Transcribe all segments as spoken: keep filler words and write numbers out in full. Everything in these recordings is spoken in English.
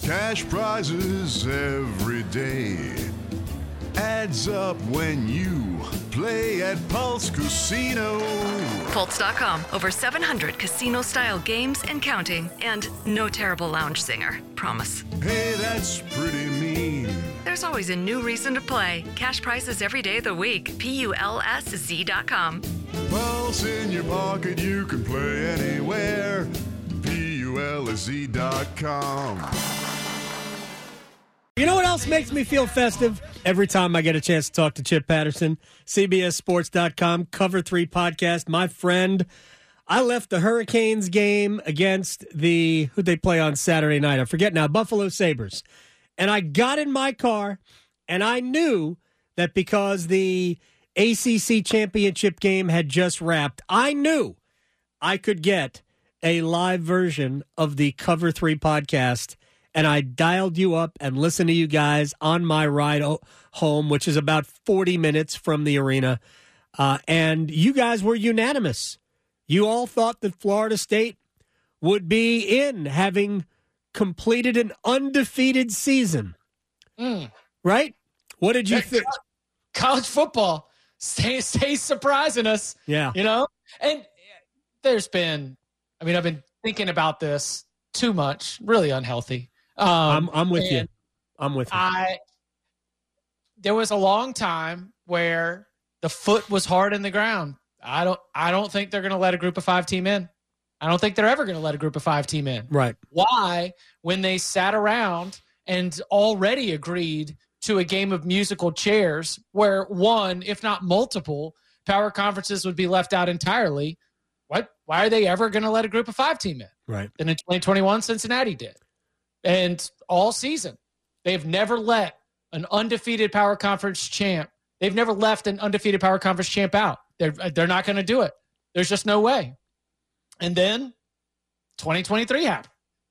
Cash prizes every day. Adds up when you play at Pulse Casino. Pulse dot com. Over seven hundred casino-style games and counting. And no terrible lounge singer. Promise. Hey, that's pretty mean. There's always a new reason to play. Cash prizes every day of the week. P U L S Z dot com. Pulse in your pocket, you can play anywhere. P U L S Z dot com. You know what else makes me feel festive? Every time I get a chance to talk to Chip Patterson, C B S Sports dot com, Cover three podcast, my friend. I left the Hurricanes game against the, who'd they play on Saturday night? I forget now, Buffalo Sabres. And I got in my car, and I knew that because the A C C championship game had just wrapped, I knew I could get a live version of the Cover three podcast. And I dialed you up and listened to you guys on my ride home, which is about forty minutes from the arena. Uh, and you guys were unanimous. You all thought that Florida State would be in, having completed an undefeated season. Mm. Right? What did you think? College football stays stay surprising us. Yeah. You know? And there's been, I mean, I've been thinking about this too much, really unhealthy. Um, I'm, I'm with you. I'm with you. I, there was a long time where the foot was hard in the ground. I don't, I don't think they're going to let a group of five team in. I don't think they're ever going to let a group of five team in. Right. Why, when they sat around and already agreed to a game of musical chairs where one, if not multiple, power conferences would be left out entirely, what, why are they ever going to let a group of five team in? Right. And in twenty twenty-one, Cincinnati did. And all season, they've never let an undefeated power conference champ, they've never left an undefeated power conference champ out. They're, they're not going to do it. There's just no way. And then twenty twenty-three happened.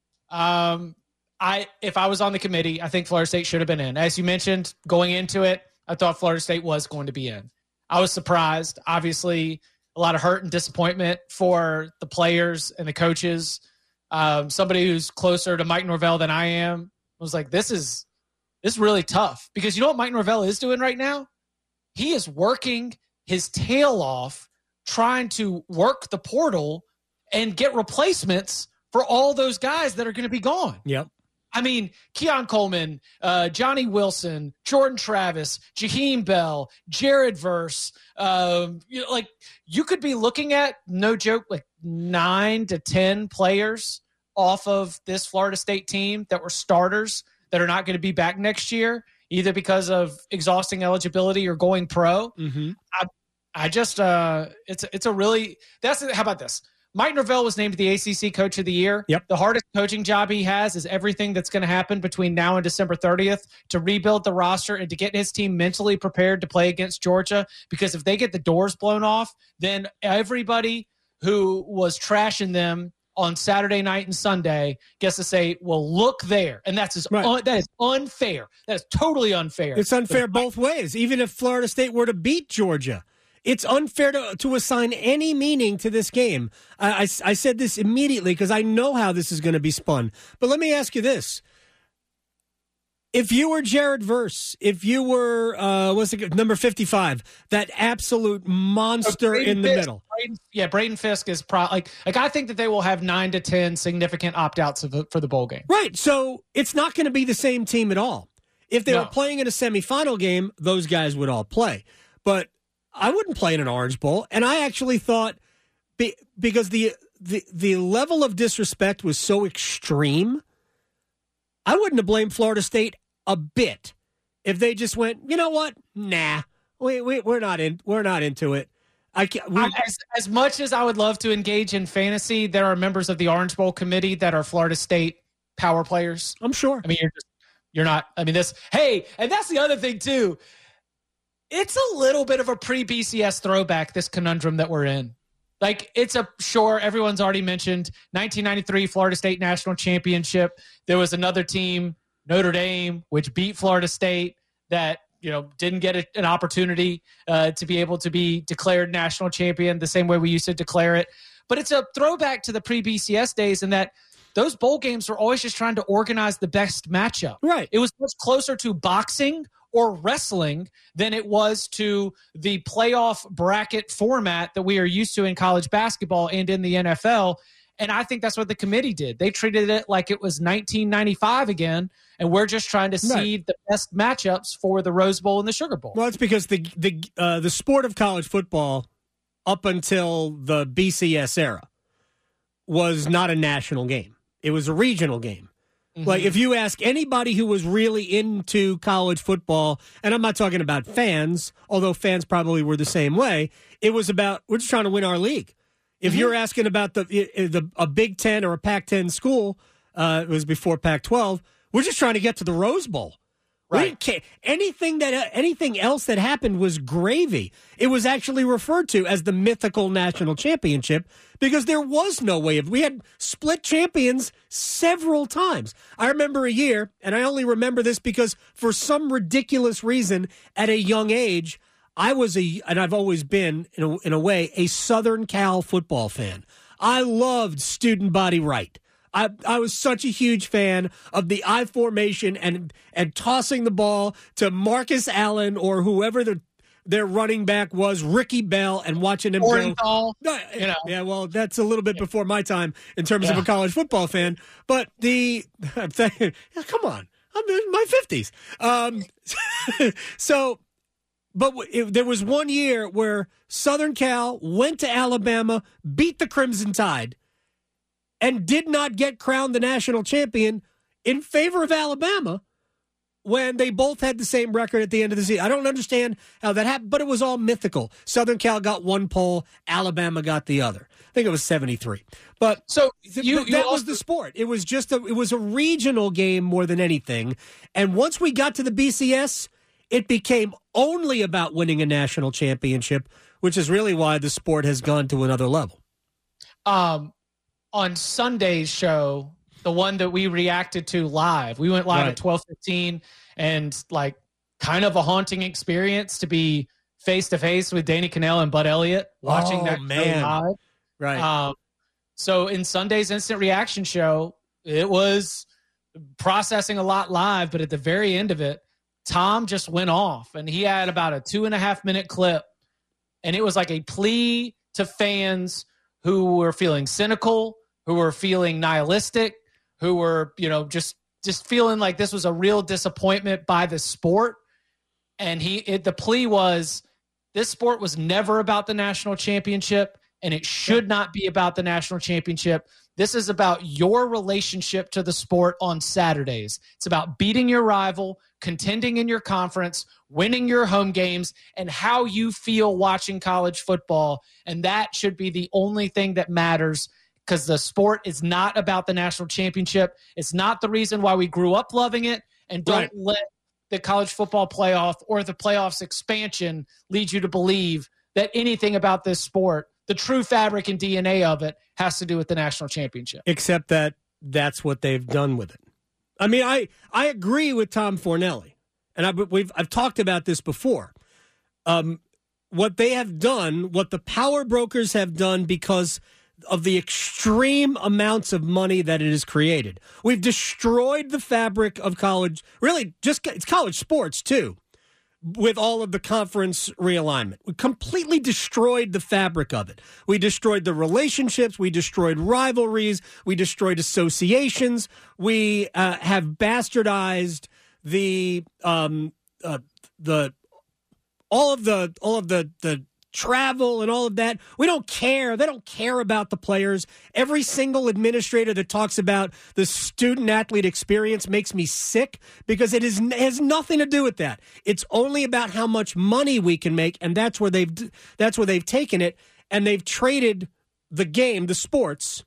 Um, I, if I was on the committee, I think Florida State should have been in. As you mentioned, going into it, I thought Florida State was going to be in. I was surprised. Obviously, a lot of hurt and disappointment for the players and the coaches. Um, somebody who's closer to Mike Norvell than I am was like, this is, this is really tough, because you know what Mike Norvell is doing right now? He is working his tail off trying to work the portal and get replacements for all those guys that are going to be gone. Yep. I mean, Keon Coleman, uh, Johnny Wilson, Jordan Travis, Jaheim Bell, Jared Verse. Um, you know, like you could be looking at, no joke, like nine to ten players off of this Florida State team that were starters that are not going to be back next year, either because of exhausting eligibility or going pro. Mm-hmm. I, I just, uh, it's it's a really that's how about this? Mike Norvell was named the A C C Coach of the Year. Yep. The hardest coaching job he has is everything that's going to happen between now and December thirtieth to rebuild the roster and to get his team mentally prepared to play against Georgia. Because if they get the doors blown off, then everybody who was trashing them on Saturday night and Sunday gets to say, well, look there. And that's just, right. un- that is unfair. That is totally unfair. It's unfair both ways. Even if Florida State were to beat Georgia, it's unfair to, to assign any meaning to this game. I, I, I said this immediately because I know how this is going to be spun. But let me ask you this. If you were Jared Verse, if you were, uh, what's it, number fifty-five, that absolute monster so in the Fisk, middle. Braden, yeah, Braden Fisk is pro- like, like I think that they will have nine to ten significant opt-outs of, for the bowl game. Right. So it's not going to be the same team at all. If they No. were playing in a semifinal game, those guys would all play. But I wouldn't play in an Orange Bowl. And I actually thought, be, because the, the the level of disrespect was so extreme, I wouldn't have blamed Florida State a bit if they just went, you know what? Nah, we, we we're not in. We're not into it. I can't. We, I, as, as much as I would love to engage in fantasy, there are members of the Orange Bowl committee that are Florida State power players. I'm sure. I mean, you're just you're not. I mean, this. Hey, and that's the other thing too. It's a little bit of a pre-B C S throwback, this conundrum that we're in. Like, it's a, sure, everyone's already mentioned nineteen ninety-three Florida State National Championship. There was another team, Notre Dame, which beat Florida State, that, you know, didn't get a, an opportunity uh, to be able to be declared national champion the same way we used to declare it. But it's a throwback to the pre-B C S days in that those bowl games were always just trying to organize the best matchup. Right. It was much closer to boxing or wrestling than it was to the playoff bracket format that we are used to in college basketball and in the N F L. And I think that's what the committee did. They treated it like it was nineteen ninety-five again, and we're just trying to seed right. the best matchups for the Rose Bowl and the Sugar Bowl. Well, it's because the the uh, the sport of college football up until the B C S era was not a national game. It was a regional game. Mm-hmm. Like, if you ask anybody who was really into college football, and I'm not talking about fans, although fans probably were the same way, it was about, we're just trying to win our league. If mm-hmm. you're asking about the, the a Big Ten or a Pac ten school, uh, it was before Pac twelve, we're just trying to get to the Rose Bowl. Right. We anything that anything else that happened was gravy. It was actually referred to as the mythical national championship because there was no way of. We had split champions several times. I remember a year, and I only remember this because for some ridiculous reason, at a young age, I was a, and I've always been in a, in a way, a Southern Cal football fan. I loved student body right. I, I was such a huge fan of the I formation and and tossing the ball to Marcus Allen or whoever the, their running back was, Ricky Bell, and watching him Orenthal, go. You know. Yeah, well, that's a little bit before my time in terms yeah. of a college football fan. But the I'm saying, come on, I'm in my fifties. Um, so, but it, there was one year where Southern Cal went to Alabama, beat the Crimson Tide, and did not get crowned the national champion in favor of Alabama when they both had the same record at the end of the season. I don't understand how that happened, but it was all mythical. Southern Cal got one poll, Alabama got the other. I think it was seventy-three. But so you, that you also, was the sport. It was just a, it was a regional game more than anything. And once we got to the B C S, it became only about winning a national championship, which is really why the sport has gone to another level. Um. On Sunday's show, the one that we reacted to live, we went live right. at twelve fifteen, and like kind of a haunting experience to be face to face with Danny Kanell and Bud Elliott watching oh, that man. show live. Right. Um, so in Sunday's instant reaction show, it was processing a lot live, but at the very end of it, Tom just went off, and he had about a two and a half minute clip, and it was like a plea to fans who were feeling cynical, who were feeling nihilistic, who were, you know, just just feeling like this was a real disappointment by the sport. And he, it, the plea was, this sport was never about the national championship, and it should not be about the national championship. This is about your relationship to the sport on Saturdays. It's about beating your rival, contending in your conference, winning your home games, and how you feel watching college football. And that should be the only thing that matters, because the sport is not about the national championship. It's not the reason why we grew up loving it. And don't right. let the college football playoff or the playoffs expansion lead you to believe that anything about this sport, the true fabric and D N A of it, has to do with the national championship. Except that that's what they've done with it. I mean, I, I agree with Tom Fornelli, and I've, we've, I've talked about this before. Um, what they have done, what the power brokers have done because of the extreme amounts of money that it has created. We've destroyed the fabric of college, really just it's college sports too, with all of the conference realignment. We completely destroyed the fabric of it. We destroyed the relationships. We destroyed rivalries. We destroyed associations. We uh, have bastardized the um, uh, the all of the all of the the travel and all of that. We don't care. They don't care about the players. Every single administrator that talks about the student-athlete experience makes me sick because it is, has nothing to do with that. It's only about how much money we can make, and that's where they've that's where they've taken it, and they've traded the game, the sports,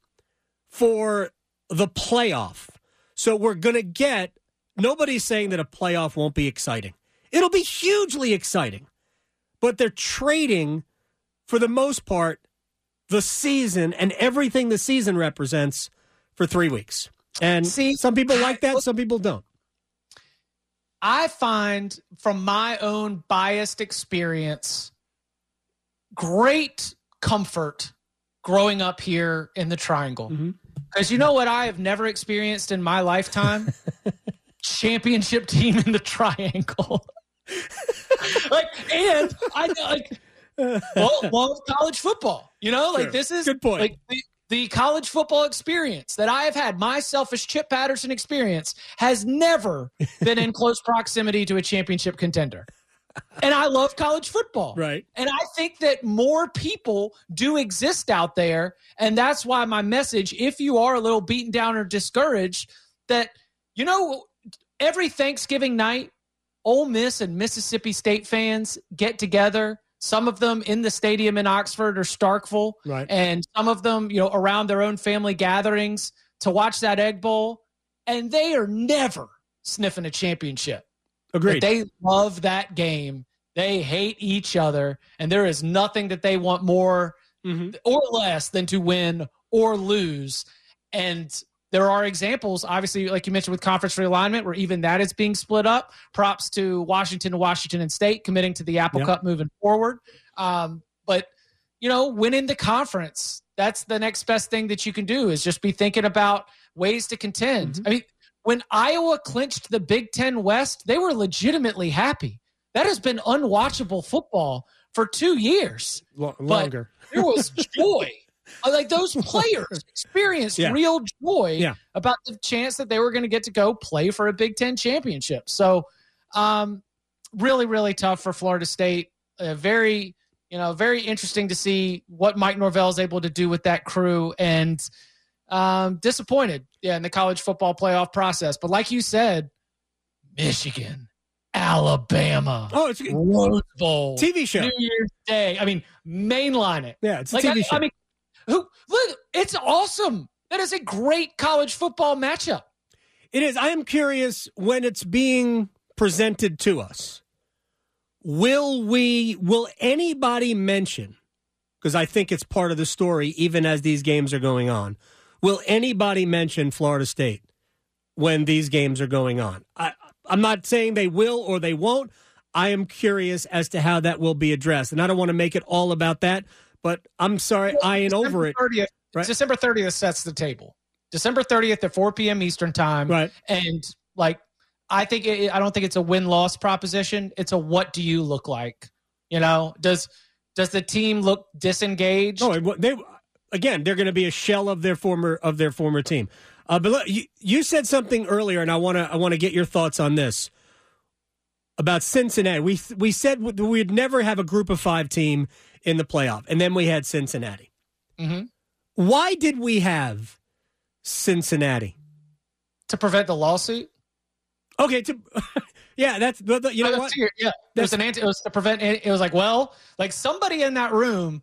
for the playoff. So we're going to get, nobody's saying that a playoff won't be exciting. It'll be hugely exciting. But they're trading, for the most part, the season and everything the season represents for three weeks. And See, some people like that, some people don't. I find, from my own biased experience, great comfort growing up here in the Triangle. Mm-hmm. Because you know what I have never experienced in my lifetime? Championship team in the triangle. like, and I like, well, love college football. You know, like sure. this is good point. Like the, the college football experience that I have had, my selfish Chip Patterson experience, has never been in close proximity to a championship contender. And I love college football. Right. And I think that more people do exist out there. And that's why my message, if you are a little beaten down or discouraged, that, you know, every Thanksgiving night, Ole Miss and Mississippi State fans get together, some of them in the stadium in Oxford or Starkville, right. and some of them, you know, around their own family gatherings to watch that Egg Bowl. And they are never sniffing a championship. Agreed. But they love that game. They hate each other, and there is nothing that they want more mm-hmm. or less than to win or lose. And there are examples, obviously, like you mentioned with conference realignment, where even that is being split up. Props to Washington and Washington and State committing to the Apple yep. Cup moving forward. Um, but, you know, winning the conference, that's the next best thing that you can do, is just be thinking about ways to contend. Mm-hmm. I mean, when Iowa clinched the Big Ten West, they were legitimately happy. That has been unwatchable football for two years. L- longer. But there was joy. Like, those players experienced yeah. real joy yeah. about the chance that they were going to get to go play for a Big Ten championship. So um, really, really tough for Florida State. Uh, very, you know, very interesting to see what Mike Norvell is able to do with that crew, and um, disappointed, yeah, in the college football playoff process. But like you said, Michigan, Alabama, oh, it's a Rose Bowl, T V show, New Year's Day. I mean, mainline it. Yeah, it's a like, T V I, show. I mean, who? Look, it's awesome. That is a great college football matchup. It is. I am curious, when it's being presented to us, will we? Will anybody mention? Because I think it's part of the story, even as these games are going on. Will anybody mention Florida State when these games are going on? I, I'm not saying they will or they won't. I am curious as to how that will be addressed. And I don't want to make it all about that, but I'm sorry, well, I ain't December over it. thirtieth, right? December thirtieth sets the table. December thirtieth at four p.m. Eastern time. Right. And, like, I think it, I don't think it's a win-loss proposition. It's a what do you look like? You know, does does the team look disengaged? No, they again, they're going to be a shell of their former of their former team. Uh, but look, you, you said something earlier, and I want to I want to get your thoughts on this about Cincinnati. We we said we'd never have a Group of Five team in the playoff, and then we had Cincinnati. Mm-hmm. Why did we have Cincinnati? To prevent the lawsuit. Okay, to yeah, that's you know what? Yeah, it was an anti. It was to prevent. It was like, well, like somebody in that room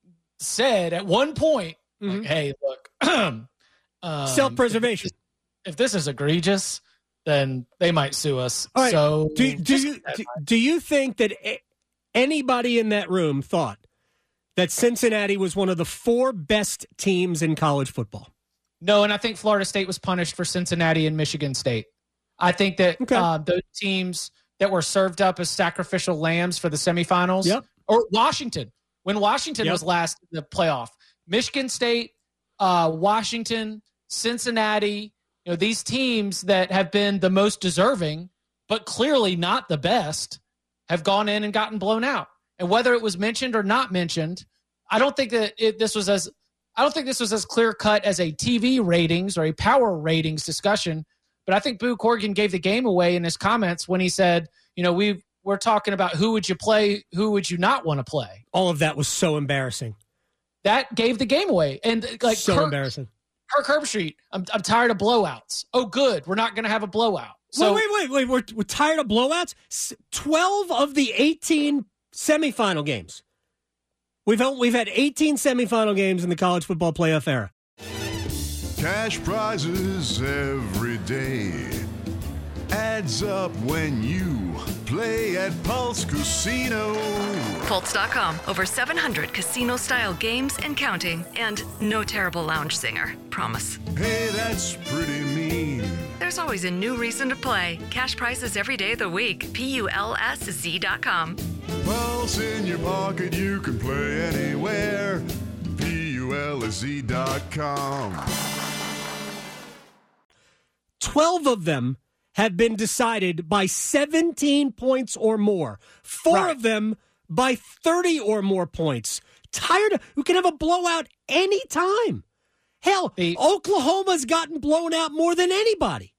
said at one point, mm-hmm. like, "Hey, look, um, self-preservation. If, if this is egregious, then they might sue us." All right. So, do do you do, do you think that anybody in that room thought that Cincinnati was one of the four best teams in college football? No, and I think Florida State was punished for Cincinnati and Michigan State. I think that okay. uh, those teams that were served up as sacrificial lambs for the semifinals, yep. or Washington, when Washington yep. was last in the playoff, Michigan State, uh, Washington, Cincinnati, you know, these teams that have been the most deserving, but clearly not the best, have gone in and gotten blown out. And whether it was mentioned or not mentioned, I don't think that it, this was as I don't think this was as clear cut as a T V ratings or a power ratings discussion. But I think Boo Corrigan gave the game away in his comments when he said, you know, we we're talking about who would you play, who would you not want to play. All of that was so embarrassing. That gave the game away. And like so Kirk, embarrassing. Kirk Herbstreit, I'm I'm tired of blowouts. Oh, good. We're not going to have a blowout. So wait, wait, wait, wait. We're, we're tired of blowouts? twelve of the eighteen semifinal games. We've had, we've had eighteen semifinal games in the college football playoff era. Cash prizes every day. Adds up when you play at Pulse Casino. Pulse dot com. Over seven hundred casino-style games and counting. And no terrible lounge singer. Promise. Hey, that's pretty mean. There's always a new reason to play. Cash prizes every day of the week. P U L S Z dot com. Pulse in your pocket, you can play anywhere. P U L S Z dot com. twelve of them have been decided by seventeen points or more. Four Right. of them by thirty or more points. Tired of, we can have a blowout anytime. Hell, The- Oklahoma's gotten blown out more than anybody.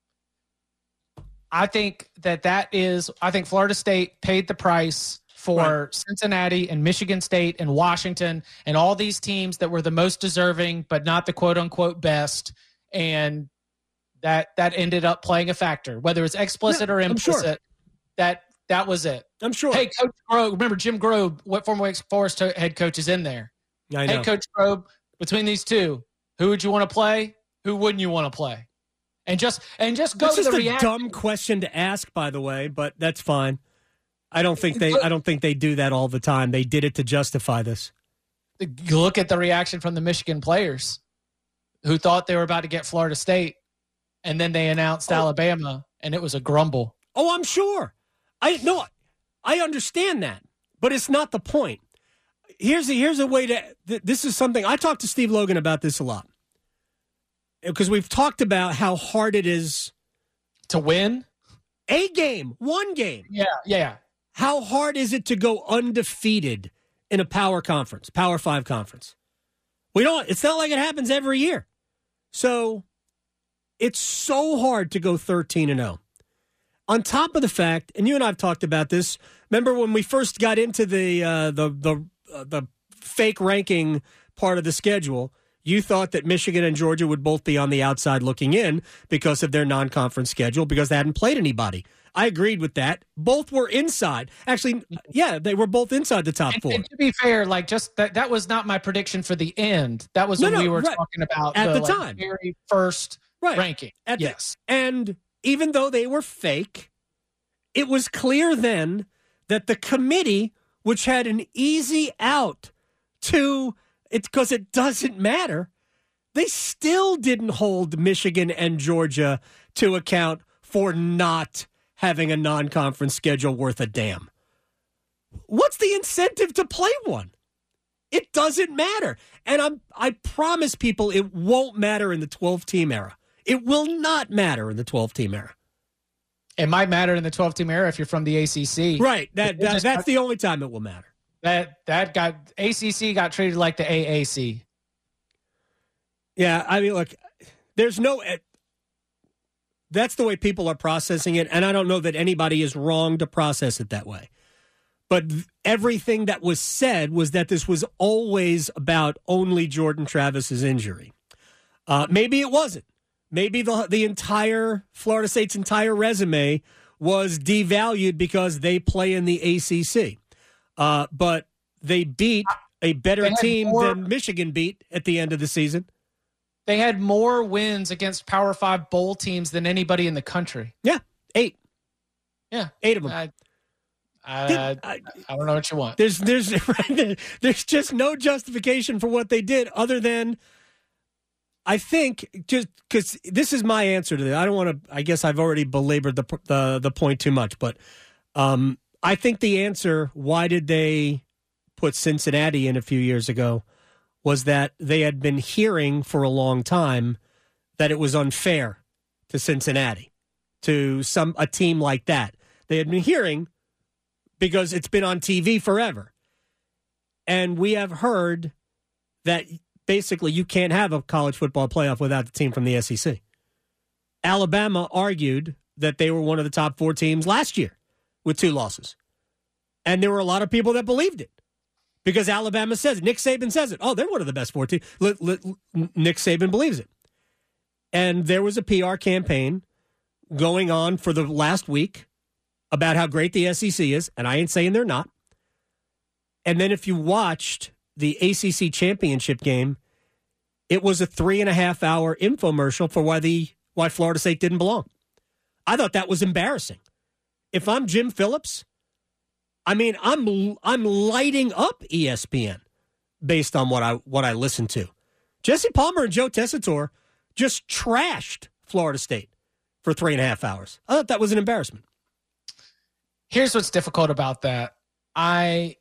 I think that that is, I think Florida State paid the price for Right. Cincinnati and Michigan State and Washington and all these teams that were the most deserving, but not the quote unquote best. And that, that ended up playing a factor, whether it's explicit Yeah, or I'm sure. implicit. That, that was it. I'm sure. Hey, Coach Grobe, remember Jim Grobe, what former Wake Forest to- head coach is in there? I know. Hey, Coach Grobe, between these two, who would you want to play? Who wouldn't you want to play? And just and just go That's to just the a reaction. dumb question to ask, by the way, but that's fine. I don't think they. I don't think they do that all the time. They did it to justify this. Look at the reaction from the Michigan players who thought they were about to get Florida State, and then they announced Oh. Alabama, and it was a grumble. Oh, I'm sure. I no, I understand that, but it's not the point. Here's a, here's a way to. Th- this is something I talked to Steve Logan about this a lot because we've talked about how hard it is To win? a game, one game. Yeah, yeah. How hard is it to go undefeated in a power conference, Power Five conference? We don't. It's not like it happens every year. So it's so hard to go thirteen and zero. On top of the fact, and you and I have talked about this. Remember when we first got into the uh, the the uh, the fake ranking part of the schedule? You thought that Michigan and Georgia would both be on the outside looking in because of their non-conference schedule, because they hadn't played anybody. I agreed with that. Both were inside. Actually, yeah, they were both inside the top And, four. and to be fair, like just that, that was not my prediction for the end. That was No, when no, we were right. talking about At the like, time. very first Right. ranking. At the- yes. and even though they were fake, it was clear then that the committee, which had an easy out to it because it doesn't matter, they still didn't hold Michigan and Georgia to account for not having a non-conference schedule worth a damn. What's the incentive to play one? It doesn't matter. And I'm, I promise people it won't matter in the twelve-team era. It will not matter in the twelve-team era. It might matter in the twelve-team era if you're from the A C C. Right. That, It that just- That's the only time it will matter. That that got A C C got treated like the A A C. Yeah, I mean, look, there's no... That's the way people are processing it, and I don't know that anybody is wrong to process it that way. But everything that was said was that this was always about only Jordan Travis's injury. Uh, maybe it wasn't. Maybe the the entire Florida State's entire resume was devalued because they play in the A C C. Uh, but they beat a better They had team more- than Michigan beat at the end of the season. They had more wins against Power Five bowl teams than anybody in the country. Yeah, eight. Yeah, Eight of them. I, I, Did- I, I don't know what you want. There's there's there's just no justification for what they did other than I think just because this is my answer to that. I don't want to. I guess I've already belabored the the the point too much, but um, I think the answer why did they put Cincinnati in a few years ago was that they had been hearing for a long time that it was unfair to Cincinnati, to some a team like that. They had been hearing because it's been on T V forever. And we have heard that basically you can't have a college football playoff without the team from the S E C. Alabama argued that they were one of the top four teams last year with two losses. And there were a lot of people that believed it because Alabama says it. Nick Saban says it. Oh, they're one of the best four teams. Nick Saban believes it. And there was a P R campaign going on for the last week about how great the S E C is, and I ain't saying they're not. And then if you watched the A C C championship game, it was a three and a half hour infomercial for why the why Florida State didn't belong. I thought that was embarrassing. If I'm Jim Phillips, I mean, I'm I'm lighting up E S P N based on what I what I listened to. Jesse Palmer and Joe Tessitore just trashed Florida State for three and a half hours. I thought that was an embarrassment. Here's what's difficult about that. I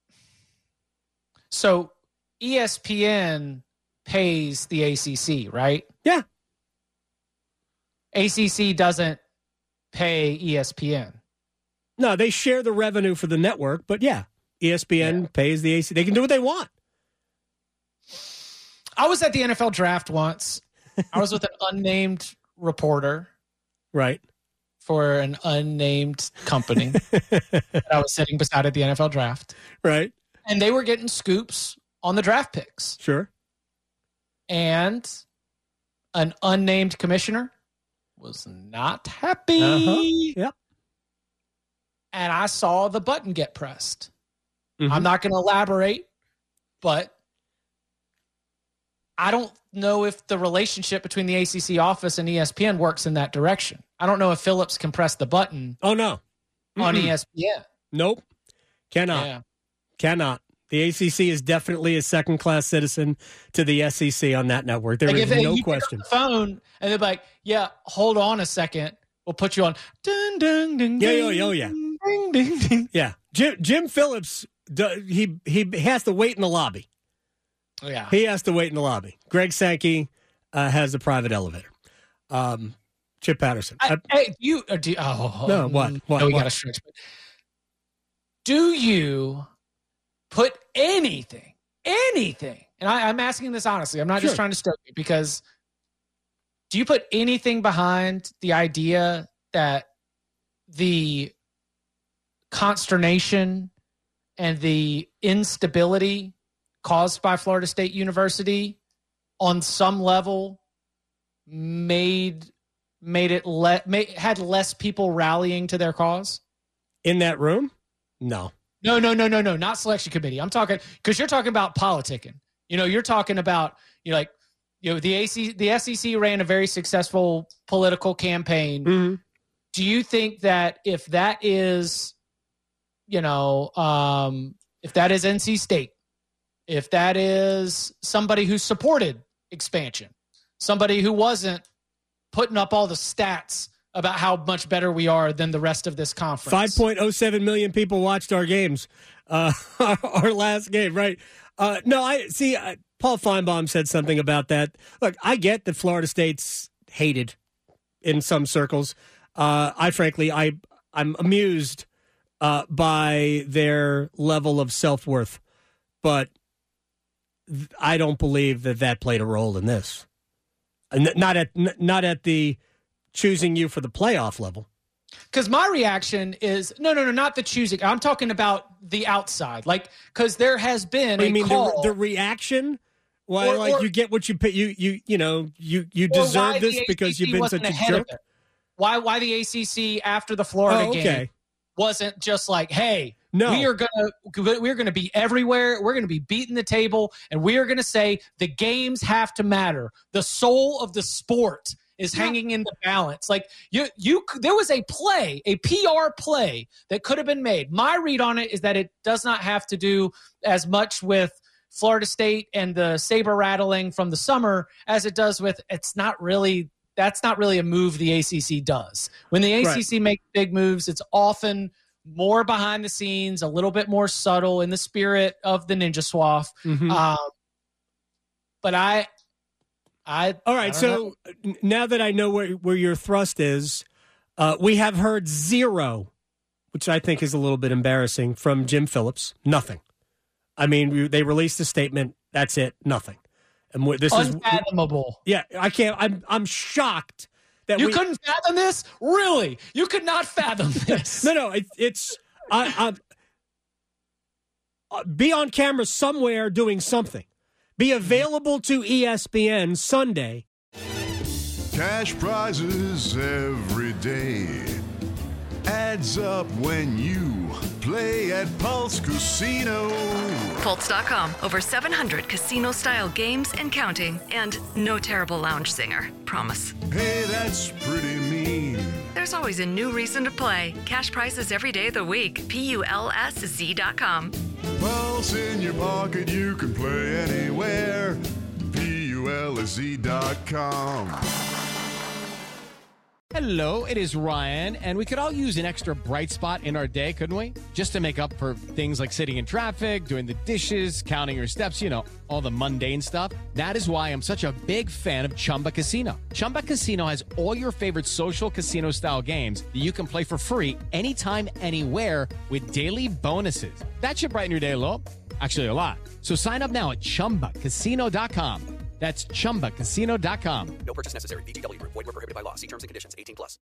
so E S P N pays the A C C, right? Yeah. A C C doesn't pay E S P N. No, they share the revenue for the network, but yeah, E S P N yeah. pays the A C C. They can do what they want. I was at the N F L draft once. I was with an unnamed reporter. Right. For an unnamed company that I was sitting beside at the N F L draft. Right. And they were getting scoops on the draft picks. Sure. And an unnamed commissioner was not happy. Uh-huh. Yep. And I saw the button get pressed. Mm-hmm. I'm not going to elaborate, but I don't know if the relationship between the A C C office and E S P N works in that direction. I don't know if Phillips can press the button. Oh, no. Mm-mm. On E S P N. Nope. Cannot. Yeah. Cannot. The A C C is definitely a second-class citizen to the S E C on that network. There like is if no you question. Pick up the phone, and they're like, yeah, hold on a second. We'll put you on. Dun, dun, dun, yeah, oh, yeah, oh, yeah. Ding, ding, ding. Yeah. Jim, Jim Phillips, he, he has to wait in the lobby. Yeah. He has to wait in the lobby. Greg Sankey uh, has a private elevator. Um, Chip Patterson. I, I, hey, you, uh, do, oh, no, what? what no, we what? got to stretch. Do you put anything, anything, and I, I'm asking this honestly, I'm not sure. just trying to stoke you, because do you put anything behind the idea that the consternation and the instability caused by Florida State University on some level made made it le- made, had less people rallying to their cause in that room? No. No, no, no, no, no, not selection committee. I'm talking because you're talking about politicking. You know, you're talking about, you know, like, you know, the A C, the S E C ran a very successful political campaign. Mm-hmm. Do you think that if that is, you know, um, if that is N C State, if that is somebody who supported expansion, somebody who wasn't putting up all the stats about how much better we are than the rest of this conference. five point oh seven million people watched our games, uh, our last game, right? Uh, no, I see. Uh, Paul Feinbaum said something about that. Look, I get that Florida State's hated in some circles. Uh, I frankly, I I'm amused uh, by their level of self-worth, but th- I don't believe that that played a role in this. And not at n- not at the choosing you for the playoff level. Because my reaction is, no, no, no, not the choosing. I'm talking about the outside. Like, because there has been I a mean, call. The, the reaction, why, or, like, or, you get what you pay, you, you, you know, you, you deserve this because you've been such a jerk. Why, why the A C C after the Florida oh, okay. game wasn't just like, hey, no. we are gonna, we're gonna be everywhere. We're gonna be beating the table, and we are gonna say the games have to matter. The soul of the sport is hanging in the balance. Like you, you, there was a play, a P R play that could have been made. My read on it is that it does not have to do as much with Florida State and the saber rattling from the summer as it does with, it's not really, that's not really a move the A C C does. When the A C C right. makes big moves, it's often more behind the scenes, a little bit more subtle in the spirit of the Ninja Swaff. Mm-hmm. Um, but I, I, All right, I so know. now that I know where, where your thrust is, uh, we have heard zero, which I think is a little bit embarrassing, from Jim Phillips. Nothing. I mean, we, they released a statement. That's it. Nothing. And this unfathomable. is yeah. I can't. I'm I'm shocked that you we, couldn't fathom this. Really, you could not fathom this. no, no. It, it's I, I be on camera somewhere doing something. Be available to E S P N Sunday. Cash prizes every day. Adds up when you play at Pulse Casino. Pulse dot com. Over seven hundred casino-style games and counting. And no terrible lounge singer. Promise. Hey, that's pretty mean. There's always a new reason to play. Cash prizes every day of the week. P U L S Z dot com. Pulse in your pocket, you can play anywhere. P U L S Z dot com. Hello, it is Ryan, and we could all use an extra bright spot in our day, couldn't we? Just to make up for things like sitting in traffic, doing the dishes, counting your steps, you know, all the mundane stuff. That is why I'm such a big fan of Chumba Casino. Chumba Casino has all your favorite social casino-style games that you can play for free anytime, anywhere with daily bonuses. That should brighten your day a little. Actually, a lot. So sign up now at chumba casino dot com. That's chumba casino dot com. No purchase necessary. V G W Group. Void where prohibited by law. See terms and conditions. eighteen plus.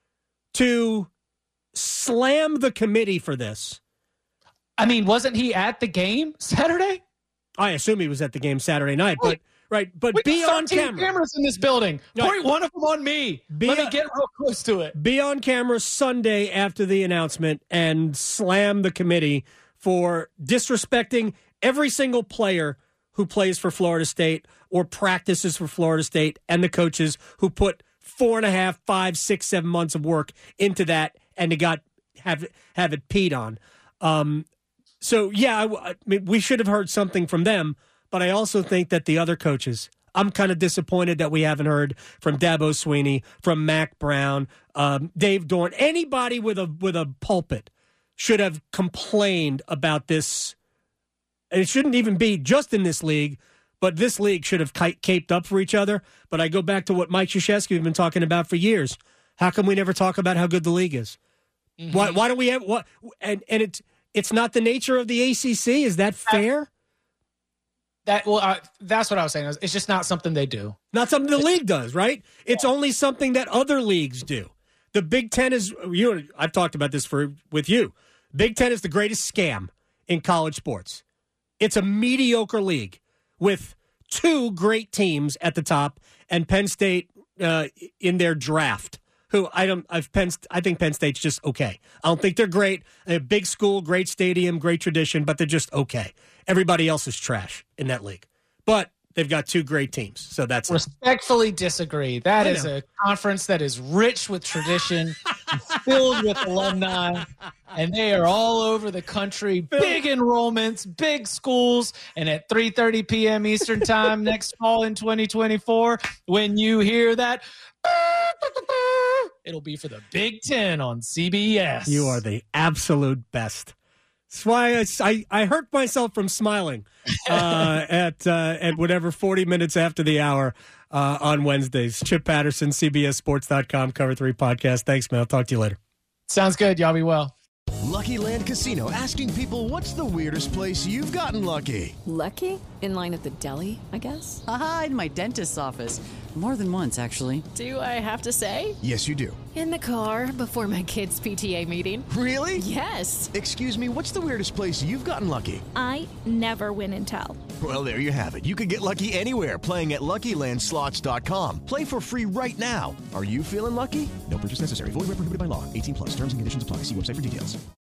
To slam the committee for this. I mean, wasn't he at the game Saturday? I assume he was at the game Saturday night, but right, but we be got on camera. Cameras in this building. Right. Point one of them on me. Be Let a- me get real close to it. Be on camera Sunday after the announcement and slam the committee for disrespecting every single player who plays for Florida State or practices for Florida State and the coaches who put four and a half, five, six, seven months of work into that and they got have have it peed on. Um, so yeah, I, I mean, we should have heard something from them, but I also think that the other coaches. I'm kind of disappointed that we haven't heard from Dabo Swinney, from Mac Brown, um, Dave Dorn, anybody with a with a pulpit should have complained about this. And it shouldn't even be just in this league, but this league should have caped up for each other. But I go back to what Mike Krzyzewski has been talking about for years. How come we never talk about how good the league is? Mm-hmm. Why, why do we have what? And and it's it's not the nature of the A C C. Is that fair? That well, uh, that's what I was saying. It's just not something they do. Not something the league does, right? It's yeah. only something that other leagues do. The Big Ten is you. I've talked about this for with you. Big Ten is the greatest scam in college sports. It's a mediocre league with two great teams at the top and Penn State uh, in their draft. Who I don't, I've Penn, I think Penn State's just okay. I don't think they're great. They're a big school, great stadium, great tradition, but they're just okay. Everybody else is trash in that league. But they've got two great teams, so that's respectfully it. disagree. That I is know. a conference that is rich with tradition, filled with alumni, and they are all over the country. Big enrollments, big schools, and at three thirty p.m. Eastern Time next fall in twenty twenty-four, when you hear that, it'll be for the Big Ten on C B S. You are the absolute best. That's why I, I, I hurt myself from smiling uh, at uh, at whatever forty minutes after the hour uh, on Wednesdays. Chip Patterson, C B S Sports dot com, Cover three Podcast. Thanks, man. I'll talk to you later. Sounds good. Y'all be well. Lucky Land Casino, asking people, what's the weirdest place you've gotten lucky? Lucky? In line at the deli, I guess? Aha, in my dentist's office. More than once, actually. Do I have to say? Yes, you do. In the car before my kids' P T A meeting. Really? Yes. Excuse me, what's the weirdest place you've gotten lucky? I never win and tell. Well, there you have it. You can get lucky anywhere, playing at Lucky Land Slots dot com. Play for free right now. Are you feeling lucky? No purchase necessary. Void where prohibited by law. eighteen plus. Terms and conditions apply. See website for details.